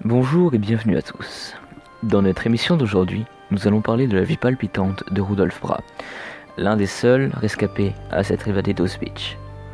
Bonjour et bienvenue à tous. Dans notre émission d'aujourd'hui, nous allons parler de la vie palpitante de Rudolf Brahe, l'un des seuls rescapés à s'être évadé d'Auschwitz.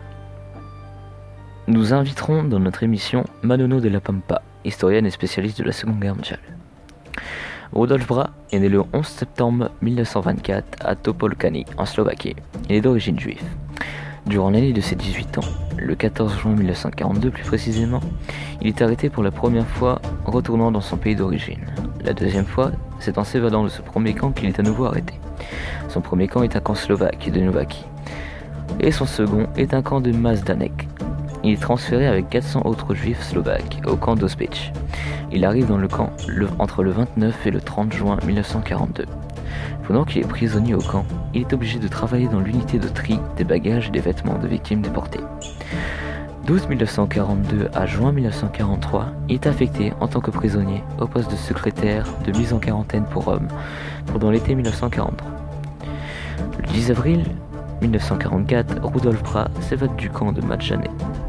Nous inviterons dans notre émission Manono de la Pampa, historienne et spécialiste de la Seconde Guerre mondiale. Rudolf Brahe est né le 11 septembre 1924 à Topolčany, en Slovaquie. Il est d'origine juive. Durant l'année de ses 18 ans, le 14 juin 1942 plus précisément, il est arrêté pour la première fois retournant dans son pays d'origine. La deuxième fois, c'est en s'évadant de ce premier camp qu'il est à nouveau arrêté. Son premier camp est un camp slovaque de Nováky, et son second est un camp de Majdanek. Il est transféré avec 400 autres juifs slovaques au camp d'Auschwitz. Il arrive dans le camp entre le 29 et le 30 juin 1942. Pendant qu'il est prisonnier au camp, il est obligé de travailler dans l'unité de tri des bagages et des vêtements de victimes déportées. D'août 1942 à juin 1943, il est affecté en tant que prisonnier au poste de secrétaire de mise en quarantaine pour hommes pendant l'été 1943. Le 10 avril 1944, Rudolf Brahe s'évade du camp de Majdanek.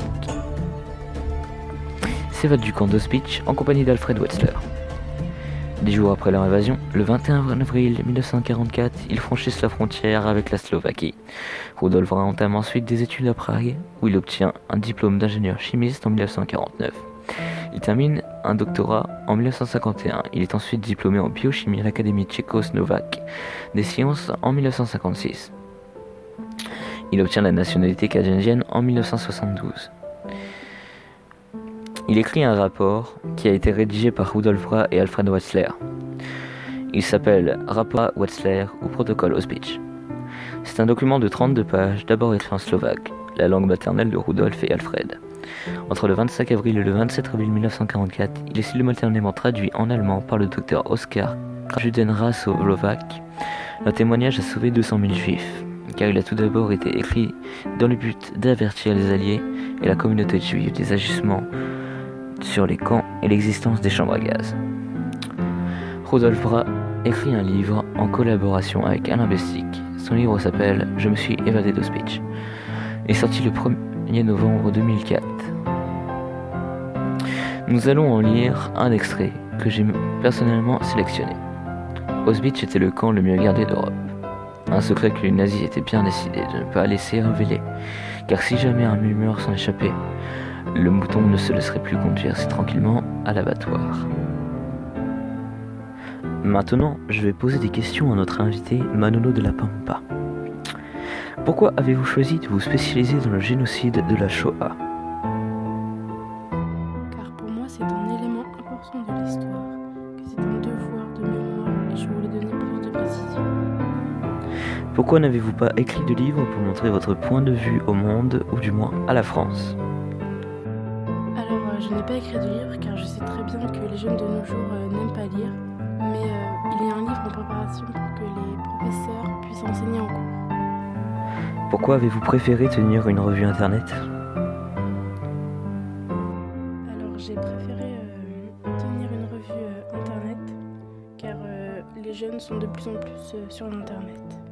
S'évade du camp d'Auschwitz en compagnie d'Alfred Wetzler. 10 jours après leur évasion, le 21 avril 1944, ils franchissent la frontière avec la Slovaquie. Rudolf Brahe entame ensuite des études à Prague, où il obtient un diplôme d'ingénieur chimiste en 1949. Il termine un doctorat en 1951. Il est ensuite diplômé en biochimie à l'Académie tchécoslovaque des sciences en 1956. Il obtient la nationalité canadienne en 1972. Il écrit un rapport qui a été rédigé par Rudolf Brahe et Alfred Wetzler. Il s'appelle Rapport Wetzler ou Protocole Auschwitz. C'est un document de 32 pages, d'abord écrit en slovaque, la langue maternelle de Rudolf et Alfred. Entre le 25 avril et le 27 avril 1944, il est simultanément traduit en allemand par le docteur Oskar Judenrasolovak. Un témoignage a sauvé 200 000 juifs, car il a tout d'abord été écrit dans le but d'avertir les Alliés et la communauté juive des agissements sur les camps et l'existence des chambres à gaz. Rudolf Brahe écrit un livre en collaboration avec Alain Bestic. Son livre s'appelle « Je me suis évadé d'Auschwitz » et est sorti le 1er novembre 2004. Nous allons en lire un extrait que j'ai personnellement sélectionné. Auschwitz était le camp le mieux gardé d'Europe. Un secret que les nazis étaient bien décidés de ne pas laisser révéler, car si jamais un murmure s'en échappait, le mouton ne se laisserait plus conduire si tranquillement à l'abattoir. Maintenant, je vais poser des questions à notre invité Manono de la Pampa. Pourquoi avez-vous choisi de vous spécialiser dans le génocide de la Shoah ? Car pour moi, c'est un élément important de l'histoire, que c'est un devoir de mémoire et je voulais donner plus de précision. Pourquoi n'avez-vous pas écrit de livre pour montrer votre point de vue au monde, ou du moins à la France ? Alors, je n'ai pas écrit de livre car je sais très bien que les jeunes de nos jours n'aiment pas lire, mais il y a un livre en préparation pour que les professeurs puissent enseigner en cours. Pourquoi avez-vous préféré tenir une revue internet ? Alors, j'ai préféré tenir une revue internet car les jeunes sont de plus en plus sur l'internet.